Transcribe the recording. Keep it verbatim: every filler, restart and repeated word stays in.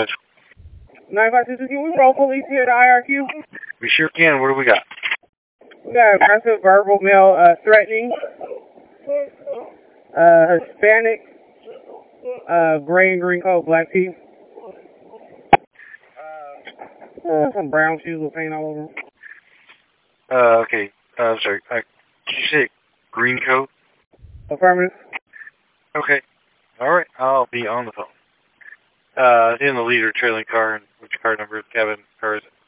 nine five two two, can we roll police here at I R Q? We sure can. What do we got? We got aggressive verbal male uh, threatening, uh, Hispanic, uh, gray and green coat, black teeth, uh, uh, some brown shoes with paint all over them. Uh, okay. Uh, I'm sorry. Uh, did you say green coat? Affirmative. Okay. All right. I'll be on the phone. Uh, in the leader trailing car, and which car number, cabin, car is it?